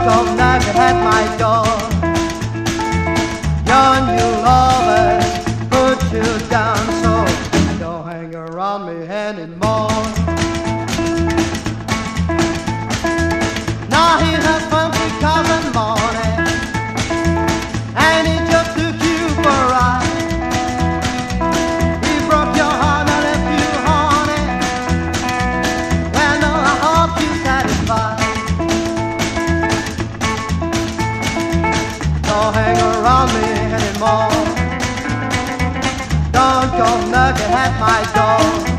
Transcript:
come knocking at my door. Your new lover put you down, so don't hang around me anymore. Now he has funky cars and money, and he just took you for a ride. He broke your heart and left you, honey. Well, no, I hope you're satisfied. Don't hang around me anymore. Don't come knocking at my door.